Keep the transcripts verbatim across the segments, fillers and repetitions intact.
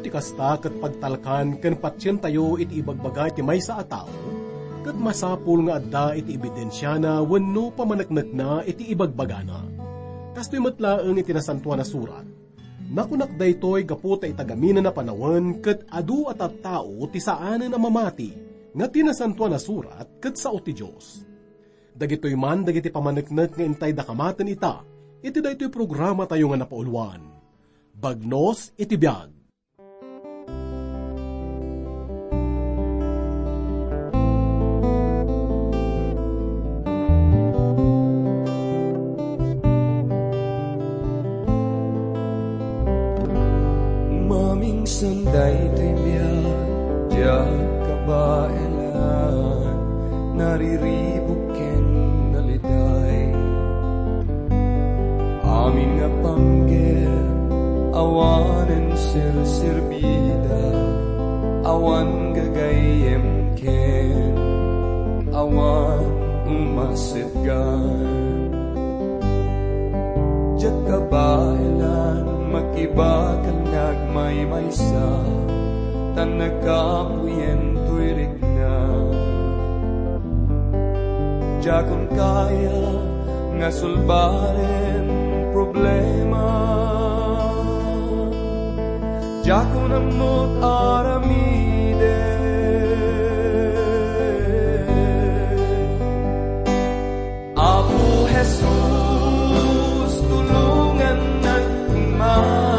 ti kasta ket pagtalkan ken patsyen tayo iti ibagbagay ti maysa a tao, ket masapul nga adda iti ebidensya na wenno pamaneknek na iti ibagbagana. Kastoy metlaeng iti nasantuan na surat. Nakunak daytoy gapu ta itagaminan na panawen ket adu at at tao ti saanen na mamati nga tinasantuan na surat ket sao ti Dios. Dagitoy man dagiti pamaneknek nga intay da kamaten ita, iti daytoy programa tayo nga napaulwan. Bagnos iti biag. Mamingsan daytoy biag, diag kabaelan, nariribok ken naliday. Amin nga panggel, awanen sir-sirbida, awan gagayem ken, awan umasitgan. Diyak kabaelan, mag-iba kang nagmaymaysa, tan nagkapuyen tuirik na. Diyakon kaya nga sulbaren problema, diyakon amot aramide. Apo Jesus, tulungan nagma,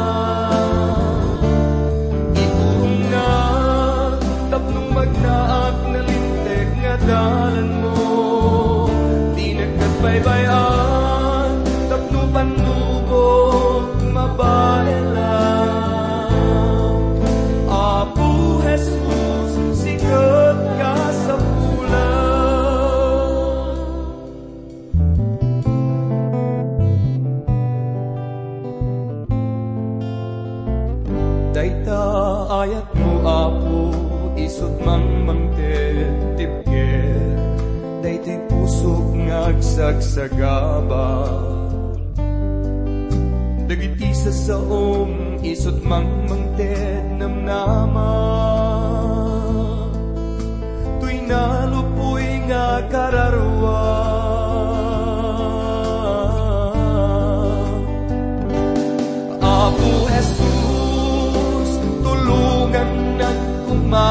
iturong na tatlong magnaak na lintek nga dalan mo, di nagkatbaybayan, tapno panubok mabaela. Apo Jesus, sikat ka sa pulang. Dayta ayat mo, Apo, isot mang mangted tipker, daytoy pusok ngagsagsagaba. Dagiti sa saom, isot mang mangted namnama, tuy nalupoy nga kararwa. Apo Jesus, tulungan nagkuma,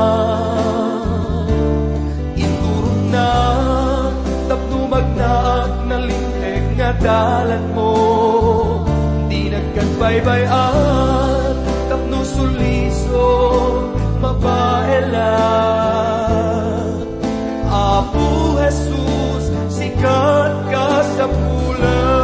iturong na tapno magnaak na lintek nga dalan mo, di nagkatbaybayan, tapno suliso mabaela. Apo Jesus, sikat ka sa pulang.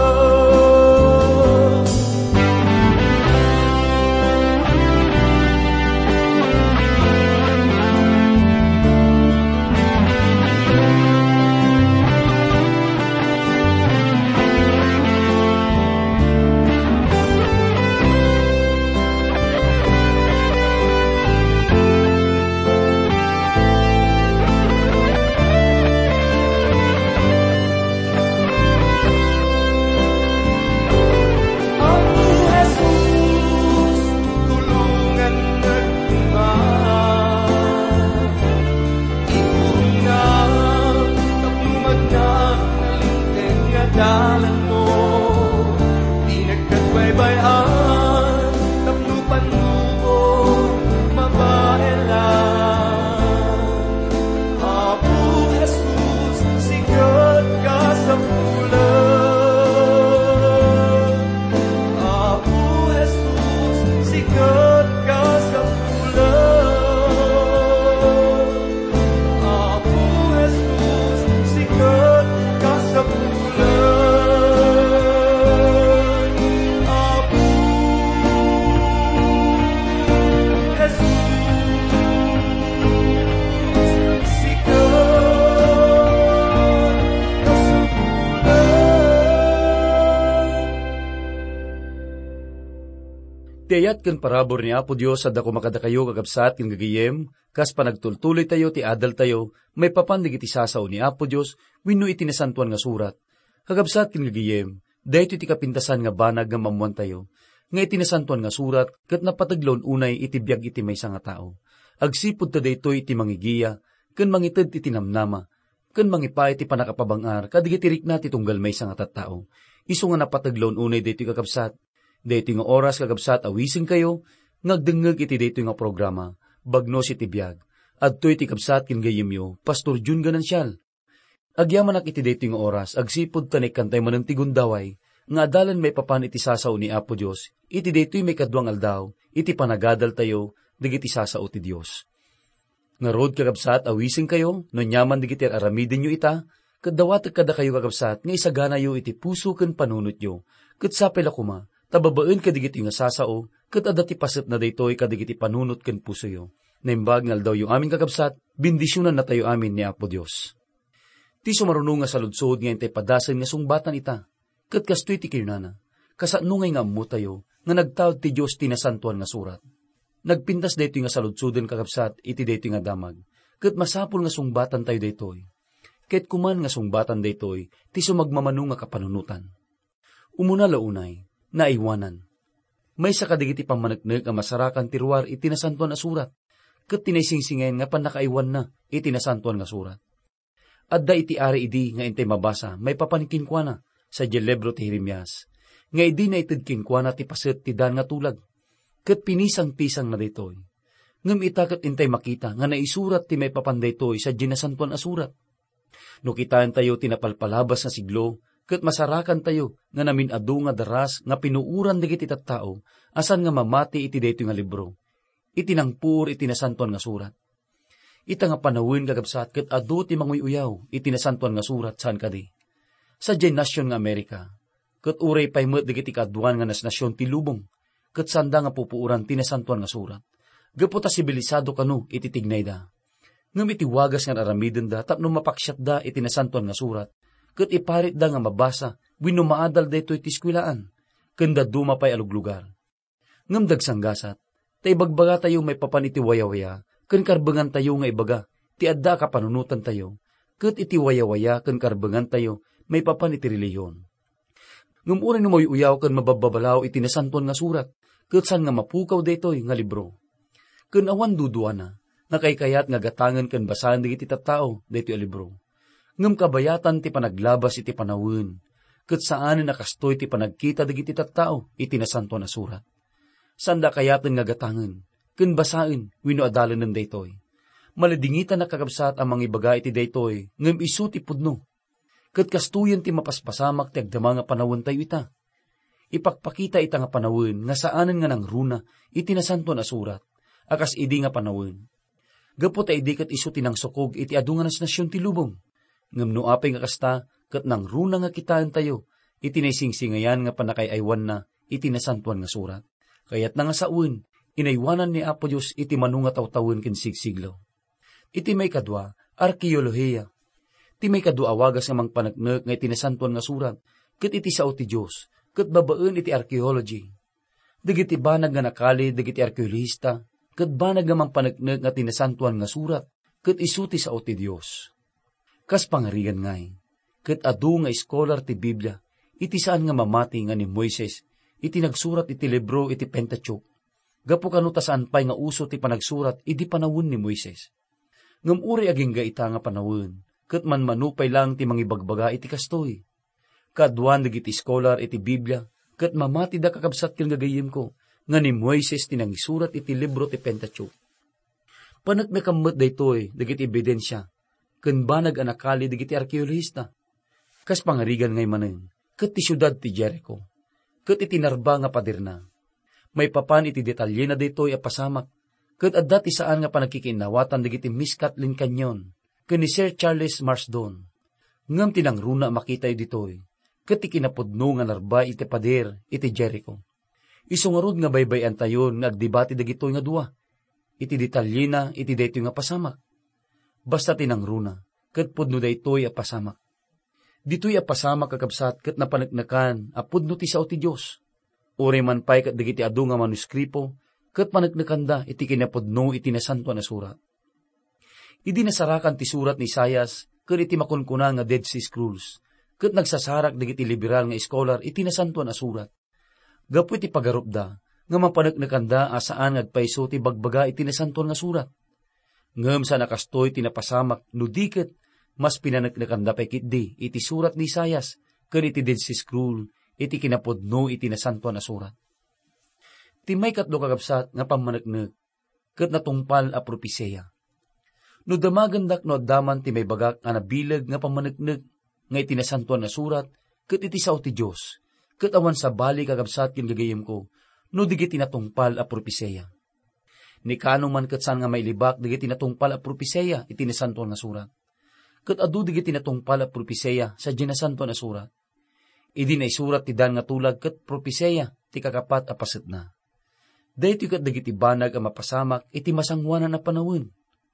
Tiyat ken parabor ni Apo Dios adda ko makadakayo kagabsat ken gagayem, kas panagtultuloy tayo ti adal tayo, may papandig iti sasaw ni Apo Dios, wenno iti nasantuan nga surat. Kagabsat ken gagayem, dayto ti kapintasan nga banag nga mamuan tayo. nga itinasantuan nga surat, kat napataglon unay itibiyag iti maysa nga tao. Agsipod ta daytoy iti mangigiya, ken mangited iti namnama, ken mangipay iti panakapabangar, kadigitirik na ti tunggal maysa nga tattao. Isu nga napataglon unay daytoy kakabsat, daytoy nga oras kakabsat awising kayo, ngagdengeg iti daytoy nga programa, bagnos iti biyag, adtoy iti kabsat ken gayemyo, Pastor Jun Ganansyal. Agyaman ak iti daytoy nga oras, agsipod tanik kantay maneng ti gundaway, nga adalan may papan iti sasaw ni Apo Dios, iti daytoy may kadwang aldaw, iti panagadal tayo, digiti sasaw ti Dios. Nga rod kakabsat, awising kayo, no nyaman digiti aramidin nyo ita, kadawat kada kayo kakabsat, nga isagana yo iti puso ken panunot yo, ket sapela kuma, tababaen kadigiti nga sasaw, ket adati paset na daytoy kadigiti panunot ken puso yo. Naimbag nga aldaw yung aming kakabsat, bindisyonan na tayo amin ni Apo Dios. Ti sumarunong nga saludsod nga intay padasen nga sungbatan ita, ket kastoy ti kinana, kasatnungay nga ammo tayo, nga nagtawd ti Diyos tinasantuan nga surat. Nagpintas daytoy nga saludsuden kakabsat, iti daytoy nga damag, ket masapul nga sungbatan tayo daytoy. Ket kuman nga sungbatan daytoy, ti sumagmamano nga kapanunutan. Umuna launay, naiwanan. May sa kadigiti pamanagneg nga masarakan tiruar iti nasantuan nga surat, ket tinaysingsingen nga panakaiwan na iti nasantuan nga surat. Adda iti ari idi nga intay mabasa, may papanikin kwa na, sa Jelebro ti Jeremias, nga idi na itid kinkwana ti paset ti dan nga tulag, ket pinisang-pisang na daytoy. Ngem itaket intay makita, nga naisurat ti may papandaytoy sa dinasantuan a surat. No kitaan tayo tinapalpalabas na siglo, ket masarakan tayo, nga namin adu nga daras, nga pinuuran digiti tattao, asan nga mamati iti daytoy nga libro. Itinangpur iti nasantuan nga surat. Ita nga panawin kagabsat, ket adu ti manguy-uyaw, iti nasantuan nga surat, saan kadi? Sa dyan nasyon nga Amerika, ket uray paymet digiti kaduan nga nas nasyon ti lubong, ket sanda nga pupuuran tinasantuan nga surat. Gaputa sibilisado kanu iti tignay da. Ngem iti wagas nga aramiden da, tapno mapaksyat da iti nasantuan nga surat, ket iparit da nga mabasa, wenno maadal daytoy ti eskwelaan, ken daduma pay aluglugar. Ngem dagsanggasat, tay bagbaga tayo may papan iti wayawaya, ken karbengan tayo nga ibaga, ti adda kapanunutan tayo, ket iti wayawaya ken karbengan tayo, may papan iti reliyon. Ngem uray no mayuyaw ken mabababalaw iti nasantuan nga surat, ket san nga mapukaw daytoy nga libro. Ken awan duduana, nakaykayat nga gatangen ken basahan digiti tattao daytoy a libro. Ngem kabayatan ti panaglabas iti panawin, ket saanen nakastoy ti panagkita digiti tattao iti nasantuan nga surat. Sanda kayaten nga gatangen, ken basaen wenno adalenen daytoy. Maladingitan nakakabsat ang mangibaga iti daytoy, ngem isu ti pudno. Ket kastuyen ti mapaspasamak ti agdama nga panawon tayo ita. Ipakpakita ita nga panawon nga saanen nga nang runa iti nasantuan a surat, akas idi nga panawon. Gapu ta idi ket isu tinang sukog iti adu nga nas nasyon ti lubong. Ngem no apay nga kasta ket nang runa nga kitaan tayo, iti naysingsingayan nga panakayaywan na iti nasantuan nga surat. Kayat na nga saun, inaywanan ni Apo Dios iti manu nga tawtawon ken sigsiglo. Iti may kadwa, arkeolohiya. Ti may kadwa awagas nga mang panagnek nga iti nasantuan nga surat, ket iti sao ti Dios, ket babaen iti archaeology. Dagiti banag nga nakali, dagiti arkeologista, ket banag nga mang panagnek nga tinasantuan nga surat, ket isu ti sao ti Dios. Kas pangarigan ngay, ket adu nga iskolar ti Biblia, iti saan nga mamati nga ni Moises, iti nagsurat iti libro iti Pentateuch. Gapu kanu ta saan pay nga uso ti panagsurat iti panawon ni Moises. Ngem uri aging gaita nga panawon, ket man manupay lang ti mangibagbaga iti kastoy. Kaduan dagiti scholar iti Biblia, ket mamati da kakabsat ken gagayem ko, nga ni Moises tinangisurat iti libro ti Pentateuch. Panagnakammet daytoy dagiti ebidensya, ken banag anakali dagiti arkeologista. Kas pangarigan ngay manen, ket ti syudad ti Jericho, ket iti narba nga pader na. May papan iti detalye na daytoy a pasamak, ket adda ti saan nga panagkikinawatan dagiti Miss Kathleen Canyon, ken ni Sir Charles Marsden. Ngem tinangruna makitay ditoy, ket ti kinapudno nga narba iti pader iti Jericho. Isungarod nga baybayan tayon nga agdebati dagitoy nga dua. Iti detalye na iti daytoy nga pasamak. Basta tinangruna, ket pudno daytoy a pasamak. Ditoy a pasamak kakabsat ket napanagnakan a pudno ti sao ti Dios. Uri man pay ket dagiti adu nga manuskripo, ket panagnakanda iti kinapudno iti nasantuan na surat. Idi nasarakan ti surat ni Isaias, ket iti makunkuna nga Dead Sea Scrolls, ket nagsasarak dagiti liberal nga iskolar iti nasantuan a surat. Gapu iti pagarupda, nga mapanagnakanda asaan ngagpaiso ti bagbaga iti nasantuan nga surat. Ngem sa nakastoy tinapasamak no diket mas pinanagnakanda pa kitdi iti surat ni Isaias ken iti Dead Sea Scroll iti kinapudno iti nasantuan nga surat. Ti may katlo kagabsat nga pamanagnek ket natungpal a propesiya. No damagandak no addaman ti may bagak nga nabileg nga pamanagnek nga iti nasantuan nga surat ket iti sao ti Dios ket awan sa bali kagabsat ken gagayem ko no digiti natungpal a propesiya. Ni kano man ket saan nga mailibak digiti natungpal a propesiya iti nasantuan nga surat. Ket adu digiti natungpal a propesiya sa dinasantuan nga surat. Idi na isurat ti dan nga tulag ket propesiya ti kakapat a paset na. Daytoy ket dagiti banag a mapasamak iti masangwanan a panawon.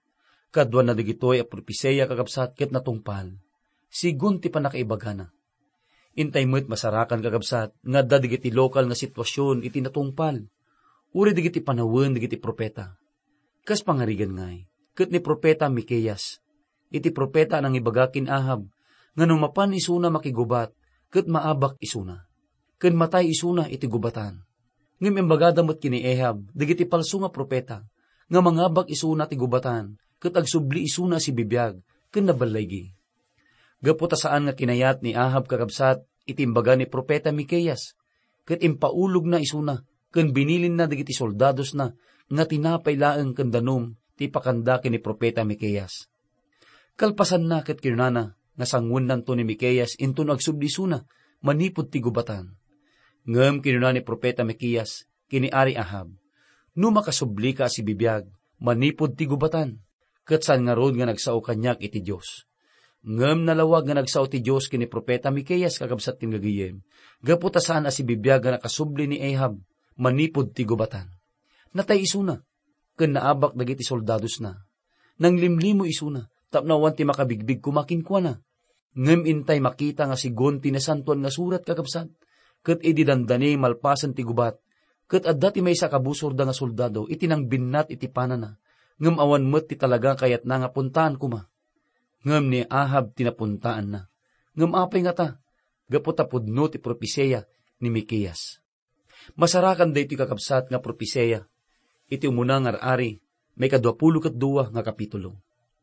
Kadwan na dagitoy a propesiya kagabsat ket natungpal. Sigun ti panakaibagana. Intay met masarakan kagabsat nga da digiti lokal nga sitwasyon iti natungpal. Uri digiti panawon digiti propeta. Kas pangarigan ngay, ket ni propeta Mikeyas. Iti propeta nang ibagakin Ahab nga numapan isuna makigubat ket maabak isuna. Ken matay isuna iti gubatan. Ngem embagada met kini Ahab digiti palso nga propeta nga mangabak isuna ti gubatan ket agsubli isuna si bibiyag ken nabalaygi. Gapu ta saan nga kinayat ni Ahab kakabsat iti imbaga ni propeta Mikeyas ket impaulog na isuna ken binilin na digiti soldados na nga tinapay laeng ken danum ti pakanda ken ni propeta Mikeyas. Kalpasan na ket kinunana nga sangwennan to ni Mikeyas inton agsubli isuna manipod ti gubatan. Ngem kinuna ni propeta Mikeyas kini Ari Ahab, no makasubli ka si bibiyag manipod ti gubatan ket saan nga rod nga nagsao kanyak iti Dios. Ngem nalawag nga nagsao ti Dios kini propeta Mikeyas kakabsat tin gagayem. Gapu ta saan a si bibiyag nga nakasubli ni Ahab manipod ti gubatan. Natay isuna ken naabak dagiti soldados na. Nang limlimo isuna tapnawan ti makabigbig kumakinkwana. Ngem intay makita nga sigon ti nasantuan nga surat kakabsat ket idi dandani malpasan ti gubat ket adda ti maysa kabusor da nga soldado iti nang binnat iti panana. Ngem awan met ti talaga kayat na nga puntaan kuma. Ngem ni Ahab tinapuntaan na. Ngem apay nga ta, gapu ta pudno ti propesiya ni Mikeyas. Masarakan daytoy kakabsat nga propesiya. Iti umuna nga ari, may kadwapulo ket duwa nga kapitulo.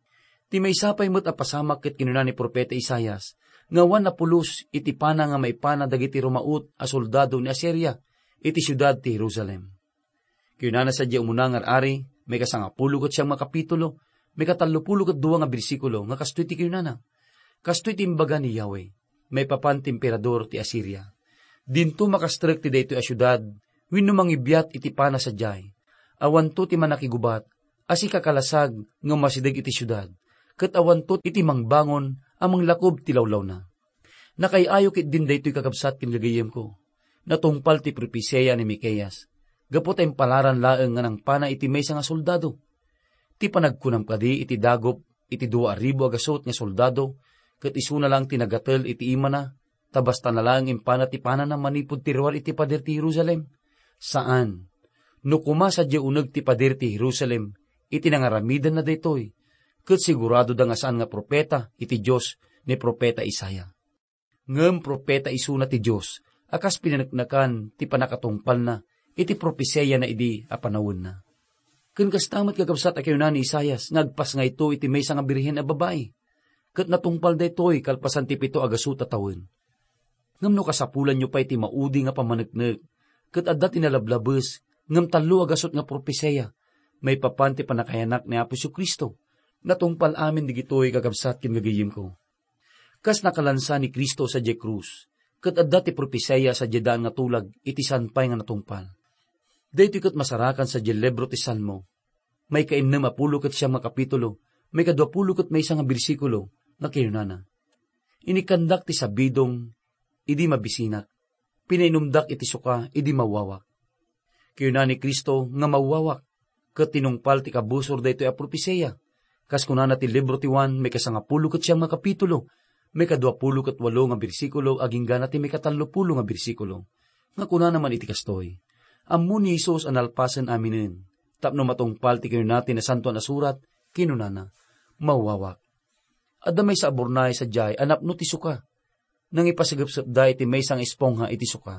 Ti may sapay met a pasamak ket kinuna ni propeta Isaias, nga wan na pulos iti pana nga maipana dagiti rumaut a soldado ni Assyria, iti syudad ti Jerusalem. Kinuna sa di umuna nga ari, may kasangapulo ket siyang mga kapitulo, may katallupulo ket duwa nga bersikulo nga kastoy ti kinunana. Kastoy ti imbaga ni Yahweh, may papan ti emperador ti Assyria. Dinto makastrek ti daytoy a syudad, wenno mangibiyat iti pana sadyay. Awan to ti manakigubat, asi kakalasag nga masideg iti syudad, ket awan to iti mangbangon amang lakob ti lawlaw na. Nakayayo kit din daytoy kakabsat ken gagayem ko. Natungpal ti propesiya ni Mikeyas. Gapu tayong palaran laeng nga nang pana iti maysa nga soldado. Ti panagkunam kadi iti dagop iti dua ribo agasot nga soldado, ket isuna lang tinagatel iti imana, tabasta na lang impana ti panana manipod ti ruar iti pader ti Jerusalem. Saan? No kumasa di uneg ti pader ti Jerusalem, iti nangaramidan na daytoy, ket sigurado da nga saan nga propeta iti Dios ni propeta Isaiah. Ngem propeta isuna ti Dios, akas pinanaknakan ti panakatungpal na, iti propesiya na idi a panawon na. Ken kastamet kakabsat a kinuna ni Isaias, ngagpas nga ito iti maysa nga birhen a babae. Ket natungpal daytoy kalpasan ti pito agasut a tawen. Ngem no kasapulan nyo pa iti maudi nga pamaneknek, ket adda tinalablabes, ngem tallo agasot nga propesiya, may papan ti panakayanak ni Apo Kristo. Natungpal amin digitoy kakabsat ken gagayem ko. Kas nakalansa ni Kristo sa diay krus, ket adda ti propesiya sa diyadaan nga tulag iti sanpay nga natungpal. Daytoy ket masarakan sa diay libro ti Salmo. May kaimnem a pulo ket siyam nga kapitulo, may kadwapulo ket maysa nga bersikulo nga kinunana. Inikandak ti sabidong idi mabisinak, pinainumdak iti suka idi mawawak. Kinuna ni Kristo nga mawawak, ket tinungpal ti kabusor daytoy a propesiya. Kas kunana ti libro ti Juan may kasangapulo ket siyam nga kapitulo, may kadwapulo ket walo nga bersikulo aging gana ti may katallupulo nga bersikulo. Nga kunana man iti kastoy. Ammo ni Isus analpasen aminen, tapno matungpal ti kinuna ti na santo na surat, kinunana, mawawak. Adda may sa aburnay sa jay, anapno ti suka. Nang ipasigapsap da iti may sang espongha iti suka,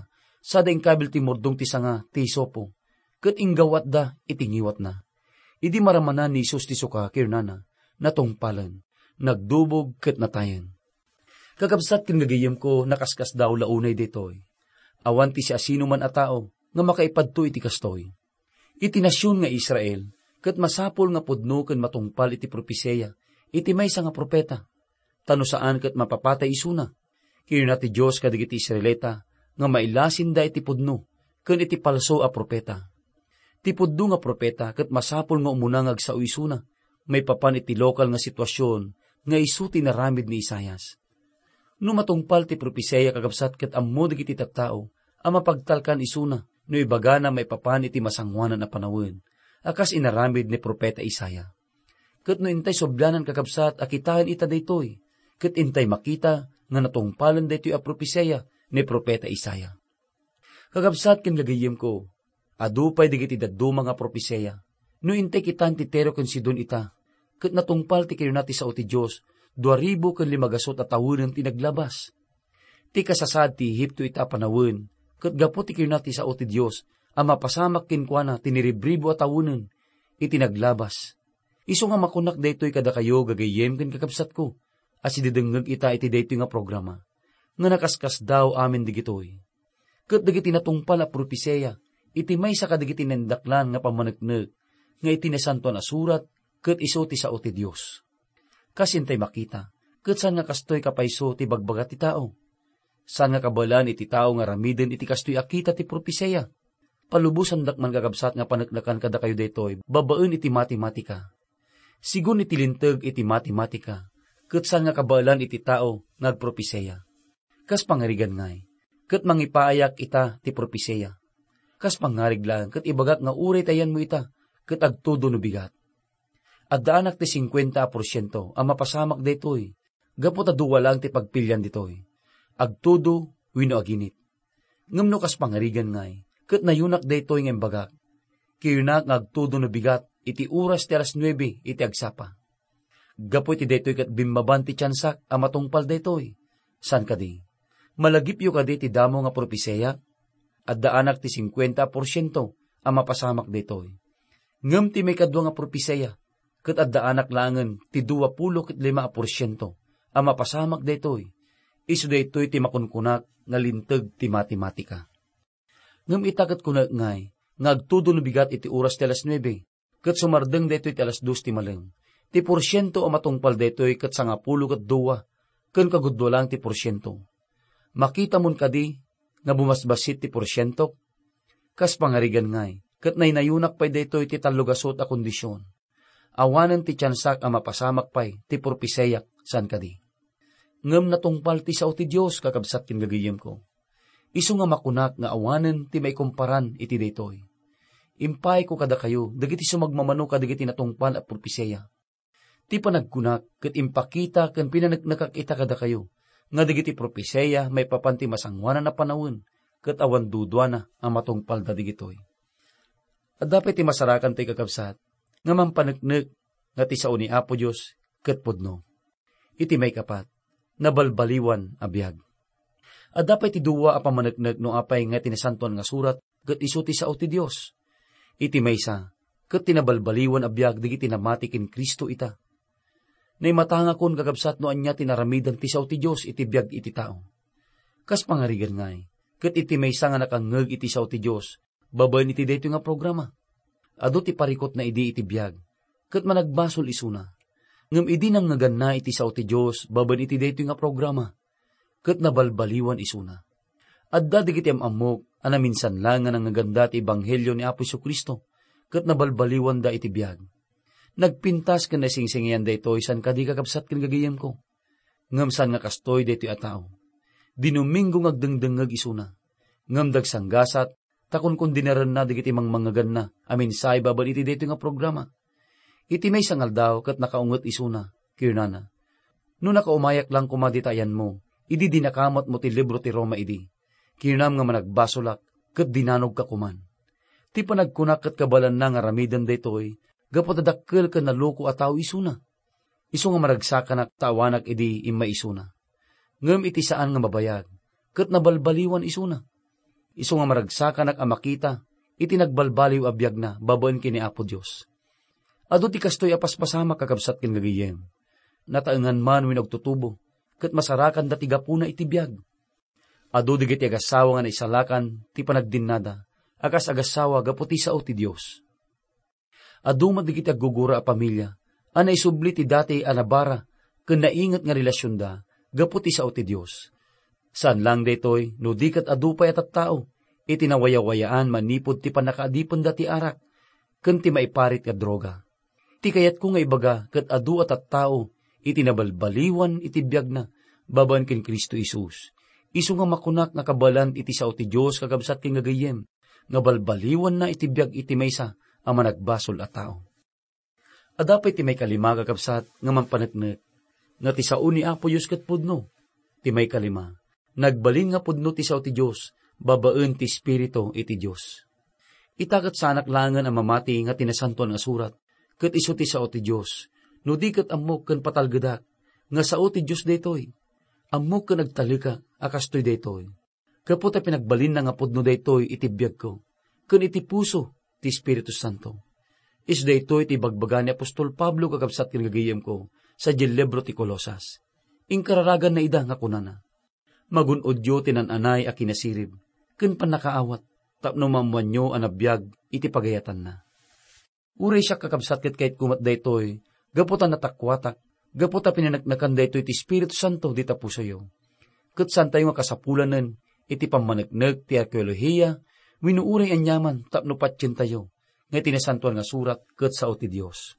Sa daing kabil ti murdong ti sanga ti sopo, ket inggawat da itingiwat na. Idi maramanan ni Isus ti suka kirnana, natungpalan, nagdubog ket natayan. Kakabsat ken gagayem ko nakaskas daw launay detoy. Awan ti si asino man a tao nga makaipadto iti kastoy. Iti nasyon nga Israel, ket masapol nga pudno ken matungpal iti propesiya, iti maysa nga propeta. Tano saan ket mapapatay isuna. Kirna ti Dios kadagiti Israelita nga mailasin da iti pudno ken iti palso a propeta. Ti pudno nga propeta ket masapol nga umunang agsao isuna, may papan iti lokal nga sitwasyon nga isu tinaramid ni Isaias. No matungpal ti propesiya kakabsat ket ammo dagiti tattao a mapagtalkan isuna no ibagana may papan iti masangwanan na panawin, akas inaramid ni propeta Isaiah. Ket no intay soblanan kakabsat akitahan ita daytoy, ket intay makita nga natungpalan daytoy a propesiya ni propeta Isaiah. Kakabsat ken gagayem ko, adupay digiti daduma nga propesiya, no intay kitan ti Tiro ken Sidon ita, ket natungpal ti kirunati sao ti Dios, dua ribu ken limagasot a tawunen ti naglabas. Ti kasasad ti Ehipto ita panawin, ket gapu ti kirunati sao ti Dios, a mapasamak kenkwana tiniribribo a tawunen, iti naglabas. Isu nga makunak daytoy kada kayo gagayem ken kakabsat ko, as ididengeg ita iti daytoy nga programa, nga nakaskas daw amin digitoy. Ket dagiti natungpal a propesiya, iti maysa kadagiti nendaklan nga pamaneknek, nga iti nasantuan a surat, ket isu ti sao ti Dios. Kasintay makita, ket saan nga kastoy kapayso ti bagbagat ti tao? Saan nga kabalan iti tao nga ramiden iti kastoy akita ti propesiya? Palubusan dakman kakabsat nga paneknekan kada kayo daytoy, babaen iti matematika. Sigun iti linteg iti matematika, ket saan nga kabalan iti tao nagpropesiya. Kas pangarigan ngay, ket mangipaayak ita ti propesiya. Kas pangariglan, ket ibagak nga uray tayan mo ita, ket agtudo no bigat. At daanak ti singkwenta porsyento ang mapasamak daytoy, gapot a duwa lang ti pagpilyan ditoy. Agtudo wino aginit. Ngem no kas pangarigan ngay, ket nayunak daytoy ngem bagak. Kiyunak nga agtudo no bigat, iti oras ti alas nuwebe iti agsapa. Gapo iti daytoy ket bimmaban ti tiyansak a matungpal daytoy. San kadi? Malagipyo kadi ti damo nga propesiya, at daanak ti singkwenta porsyento ang mapasamak daytoy. Ngem ti may kadwa nga propesiya, ket adda anak langen ti dua pulo ket lima porsyento ang mapasamak daytoy. Isu daytoy ti makunkunak nga linteg ti matematika. Ngem ita ket kunak ngay, nga agtudo no bigat iti oras ti alas nuwebe, ket sumardeng daytoy ti alas dos ti maleng. Ti porsyento ang matungpal daytoy ket sangapulo ket duwa, ken kagudwa lang ti porsyento. Makita mon kadi nga bumasbasit ti porsyento? Kas pangarigan ngay, ket naynayunak pay daytoy ti tallugasot a kondisyon. Awanen ti tiyansak a mapasamak pay ti propesiyak san kadi. Ngem natungpal ti sao ti Dios kakabsat ken gagayem ko. Isu nga makunak nga awanen ti may kumparan iti daytoy. Impay ko kada kayo dagiti sumagmamano kadagiti natungpal a propesiya. Ti panagkunak ket impakita ken pinaneknekak ita kada kayo nga dagiti propesiya may papanti masangwanan na panawon ket awan dudwana ang matungpal da digitoy. At dapat ti masarakan ti kakabsat nga mampaneknek nga ti sao ni Apo Dios ket pudno. Iti may kapat, nabalbaliwan a biag. At dapat ti duwa a pamaneknek no apay nga tinasantuan nga surat ket isu ti sao ti Dios. Iti maysa, ket tinabalbaliwan a biag digiti namati ken Kristo ita. Nay matanga kon kakabsat no anya tinaramidan ti sao ti Dios iti biag iti tao. Kas pangarigan ngay, ket iti maysa nga nakangeg iti sao ti Dios, babaen iti daytoy nga programa. Ado ti parikot na idi iti biag, ket managbasol isuna. Ngem idi nang ngaganna iti sao ti Dios, babaen iti daytoy nga programa, ket nabalbaliwan isuna. Adda digiti amamok, ana minsan lang nga nangaganda ti ebanghelyo ni Apo Jesu-Kristo, ket nabalbaliwan da iti biag. Nagpintas ken nasingsingian daytoy san kadi kakabsat ken gagayem ko. Ngem san nga kastoy daytoy a tao. Dinumingo ngagdengdengeg isuna. Ngem dagsanggasat, takon kun dinaren na digiti mangmangagan na, amin say baban iti daytoy nga programa. Iti may sangal daw ket nakaunget isuna, kirnana. No nakaumayak lang kumaditayan mo, idi dinakamot mo ti libro ti Roma idi. Kirnam nga managbasolak, ket dinanog ka kuman. Ti panagkunak ket kabalan na nga ramidan daytoy, gapot adakkel ken naloko a tao isuna. Isu nga maragsakan tawanak idi imma isuna. Ngem iti saan nga mabayag, ket nabalbaliwan isuna. Isu nga maragsakan ak amakita, iti nagbalbaliw abiyag na, babaen kini Apo Diyos. Adu ti kastoy apaspasama kakabsat ken gagayem. Nataengan man win agtutubo, ket masarakan dati gapuna iti biyag. Adu digiti agasawa nga naisalakan, ti panagdinnada, akas agasawa gaputi sao ti Diyos. Adu madigiti aggugura a pamilya, anay subli ti dati anabara, ken naingat nga relasyon da, gaputi sao ti Diyos. Saan lang daytoy, no dikat adu pay atat tao, iti nawayawayaan manipod ti panakaadipon dati arak, ken ti maiparit nga droga. Ti kayat ko nga ibaga, ket adu atat tao, iti nabalbaliwan iti biyag na, baban ken Kristo Isus. Isu nga makunak nga kabalan iti sao ti Diyos kakabsat ken gagayem, nga balbaliwan na iti biyag iti maysa, ang managbasol a tao. Adapay ti may kalima kakabsat nga mampaneknek, nga ti sao ni Apo Diyos ket pudno. Ti may kalima, nagbalin nga pudno ti sao ti Diyos, babaen ti Espiritu iti Diyos. Itakat sanak langan ang mamati nga tinasantuan nga surat, ket isu ti sao ti Diyos, no di ket ammok ken patalgedak, nga sao ti Diyos daytoy, ammok ken nagtalika, akastoy daytoy. Kaputa pinagbalin na nga pudno daytoy iti biyag ko, ken iti puso ti Espiritu Santo. Is daytoy ti bagbaga ni Apostol Pablo kakabsat ken gagayem ko sa libro ti Kolosas. Inkararagan na ida nga kunana. Magunodyo tinananay a kinasirib, ken panakaawat, tapno mamuanyo anabiyag iti pagayatan na. Uray siya kakabsat ket kahit kumat daytoy, gaputa natakwatak, gaputa pinanaknakan daytoy ti Espiritu Santo di tapusayo. Ket santay nga kasapulanen, iti pamaneknek ti arkeolohiya, winuuray anyaman tapno patyen tayo, nga tinasantuan nga surat ket sao ti Dios.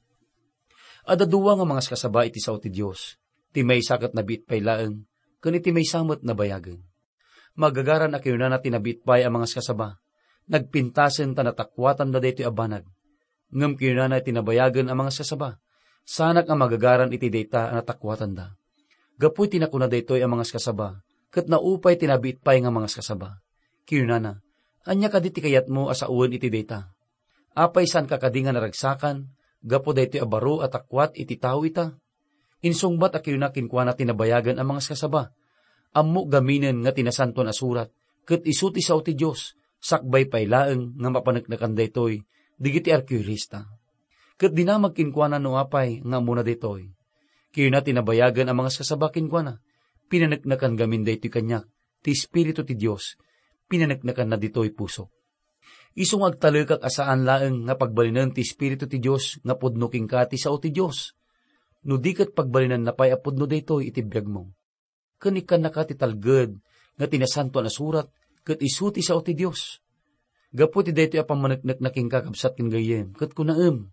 Adaduwa nga mga kasaba iti sao ti Dios, ti may sakat na bitpay laeng, ken iti may samot na bayagen. Magagaran a kayo na na tinabitpay ang mga kasaba, nagpintasen ta natakwatan da daytoy abanag, ngem kayo na na tinabayagen ang mga kasaba, sanak ang magagaran iti dayta a natakwatan da. Gapuy tinakuna daytoy ang mga kasaba, ket naupay tinabitpay nga mga kasaba. Kayo na na, anya kaditi kayat mo asauan iti dayta. Apay san kakadinga naragsakan, gapo daytoy abaro at akwat iti tao ita. Insungbat a kiuna kinkwana tinabayagan ang mga kasaba. Ammo gaminen nga tinasanton a surat, ket isu ti sao ti Dios, sakbay pay laeng nga mapaneknekan daytoy, digiti arkeolista. Ket dinamag kinkwana no apay nga muna daytoy. Kiuna tinabayagan ang mga kasaba kinkwana, pinaneknekan gamin daytoy kanyak, ti Espiritu ti Dios, pinaneknekan na ditoy puso. Isung agtalekak asaan laeng nga pagbalinan ti Espiritu ti Dios nga pudno kingka ti sao ti Dios. No diket pagbalinan napay a pudno daytoy iti biyag mo. Ken ikan nakati talged nga tinasantuan a surat ket isu ti sao ti Dios. Gapu ti daytoy a pamaneknek na kingka kabsat ken gayem ket kunaem.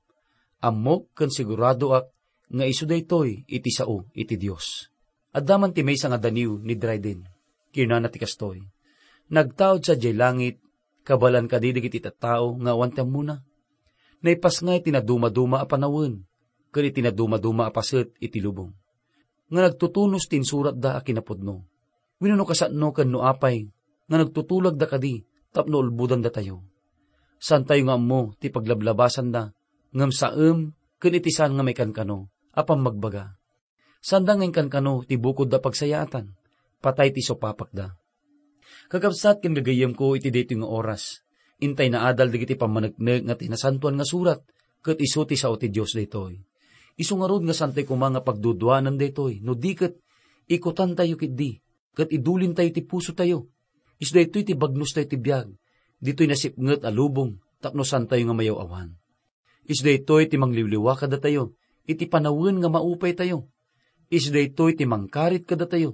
Ammok ken sigurado ak nga isu daytoy iti sao iti Dios. Addaman ti maysa nga daniw ni Dryden. Kinana ti kastoy. Nagtaod sa jay langit, kabalan kadidigit iti tao nga awantem muna. Naipas ngay tinaduma-duma a panawin, kani tinaduma-duma a paset iti lubong. Nga nagtutunos tin surat da a kinapudno. Winuno kasatno ken no apay, nga nagtutulag da kadi, tapno ulbudan da tayo. San tayo nga mo ti paglablabasan da, ngam saem ken iti san nga may kankano, apam magbaga. Sanda ngayon kankano ti bukod da pagsayaatan, patay ti sopapak da. Kakabsat ken gagayem ko iti daytoy nga oras, intay na adal digiti pamaneknek nga tinasantuan nga surat, ket isu ti sao ti Dios daytoy. Isu nga rod nga santay ko mga pagduduanan daytoy, no diket ikutan tayo kitdi, ket idulin tayo ti puso tayo. Is daytoy ti bagnos tayo ti biyag, ditoy nasipnget a lubong, tapno san tayo nga mayaw awan. Is daytoy ti mangliwliwa kada tayo, iti panawin nga maupay tayo. Is daytoy ti mangkarit kada tayo.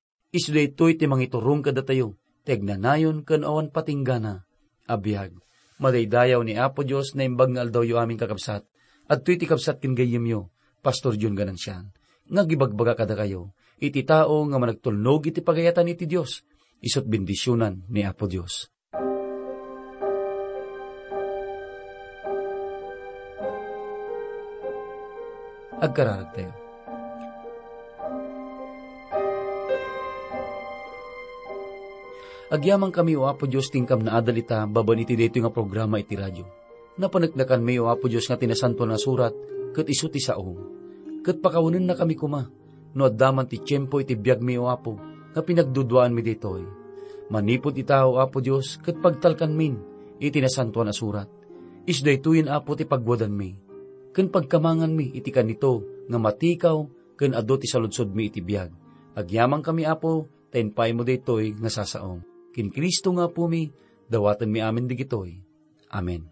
Is daytoy ti mangiturong kada tayo. Tegnanayon ken awan patinggana, abiyag. Madaydayaw ni Apo Dios na imbag nga aldaw yu aming kakabsat, at tuy ti kabsat kin gayem yo, Pastor John Ganancian, nga gibagbaga kada kayo, iti tao nga managtulnog iti pagayatan iti Dios, isot bendisyonan ni Apo Dios. Agkararag tayo. Agyamang kami o Apo Diyos tingkam na adalita baban iti dito nga programa iti radyo. Napanagnakan mi o Apo Diyos nga tinasanto na surat ket isu ti sao. Ket pakawunen na kami kuma no addaman ti tiempo iti biag mi o Apo nga pinagduduan mi ditoy. Manipod itaw, Apo Diyos, kat pagtalkan min, iti nasantuan asurat. Isda ituin, Apo, ti pagwadan mi. Ken pagkamangan mi, iti kanito, nga matikaw, ken ado ti saludsod mi iti biyag. Agyamang kami, Apo, tenpay mo daytoy nga sasaom. Kin Kristo nga po mi, dawatan mi amin digitoy. Amen.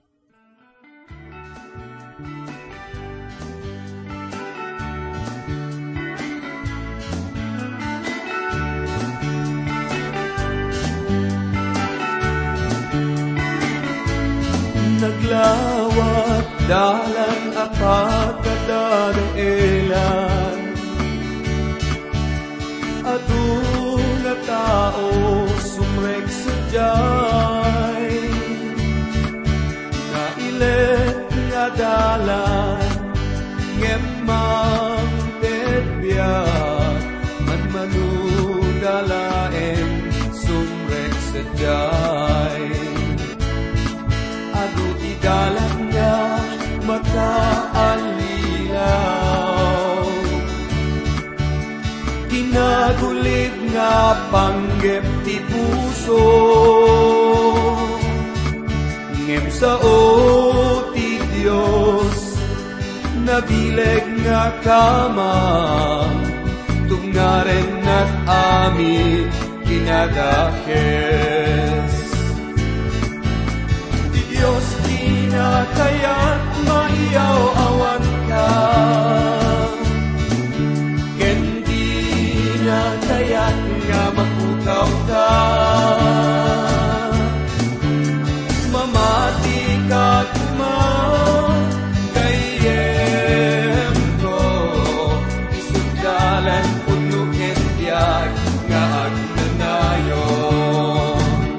Naglawat dalan apat kadadang elan Adun na tao sumrek sadyay Kailet nga dalan ngemang tedbiat manmanudalaen sumrek sadyay Aduti dalan nga makaalilaw Tinagulig nga panggep ti puso Ngem sao ti Diyos nabileg nga kamang tungaren at ami kinadakes Diyos di na kaya't maiyaw awan ka Ken di na kaya't nga makukaw ka Mamati ka tuma kayem ko Isundalan puno ken biyag nga agnanayon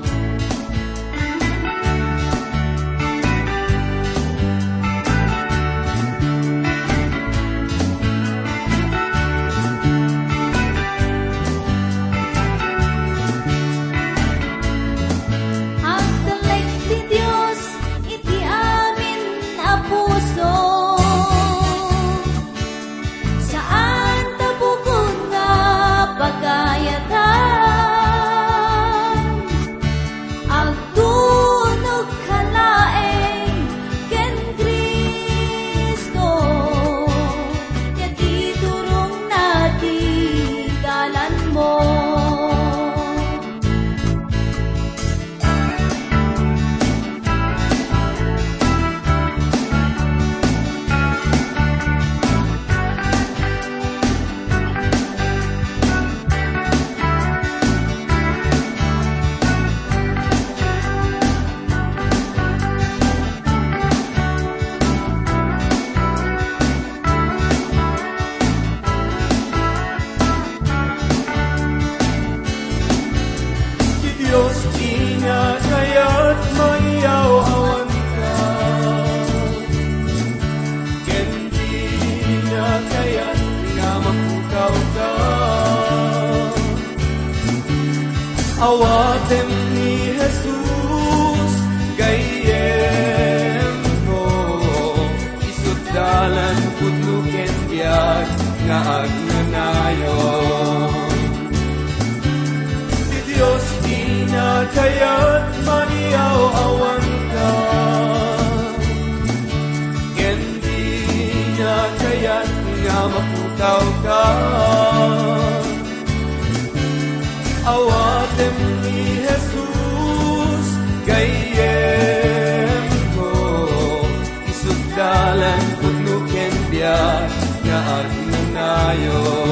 Awatem ni Jesus gayem ko isutdalan putluken biyag nga agnanayon Di Diyos di na kaya't maniyaw awan ka Ken di na kaya't nga maputaw ka Awatem ni Jesus gayem ko isugdalan putluken biyag nga agnanayon